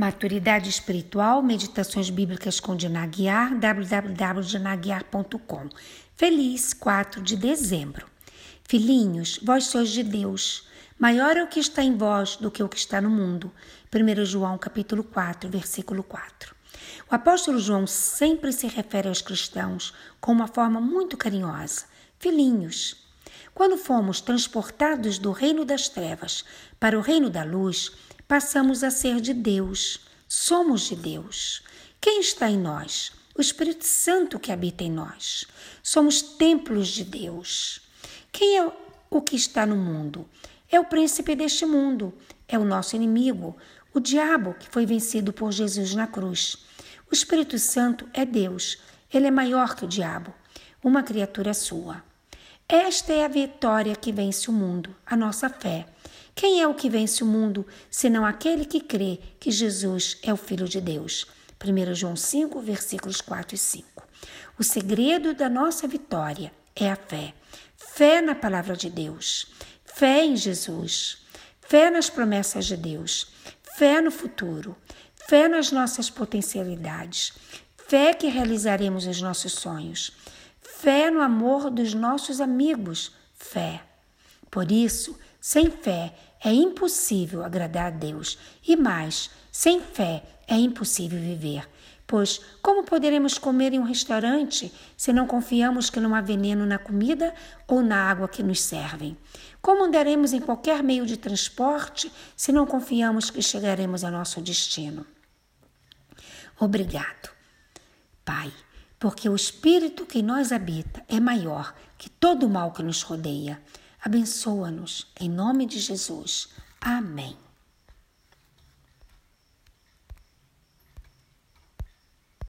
Maturidade Espiritual, Meditações Bíblicas com Diná Aguiar, www.dinaguiar.com. Feliz 4 de dezembro. Filhinhos, vós sois de Deus. Maior é o que está em vós do que o que está no mundo. 1 João capítulo 4, versículo 4. O apóstolo João sempre se refere aos cristãos com uma forma muito carinhosa. Filhinhos. Quando fomos transportados do reino das trevas para o reino da luz, passamos a ser de Deus. Somos de Deus. Quem está em nós? O Espírito Santo que habita em nós. Somos templos de Deus. Quem é o que está no mundo? É o príncipe deste mundo. É o nosso inimigo, o diabo que foi vencido por Jesus na cruz. O Espírito Santo é Deus. Ele é maior que o diabo, uma criatura sua. Esta é a vitória que vence o mundo, a nossa fé. Quem é o que vence o mundo, senão aquele que crê que Jesus é o Filho de Deus? 1 João 5, versículos 4 e 5. O segredo da nossa vitória é a fé. Fé na palavra de Deus. Fé em Jesus. Fé nas promessas de Deus. Fé no futuro. Fé nas nossas potencialidades. Fé que realizaremos os nossos sonhos. Fé no amor dos nossos amigos. Fé. Por isso, sem fé é impossível agradar a Deus. E mais, sem fé é impossível viver. Pois como poderemos comer em um restaurante se não confiamos que não há veneno na comida ou na água que nos servem? Como andaremos em qualquer meio de transporte se não confiamos que chegaremos ao nosso destino? Obrigado, Pai, porque o Espírito que em nós habita é maior que todo o mal que nos rodeia. Abençoa-nos, em nome de Jesus. Amém.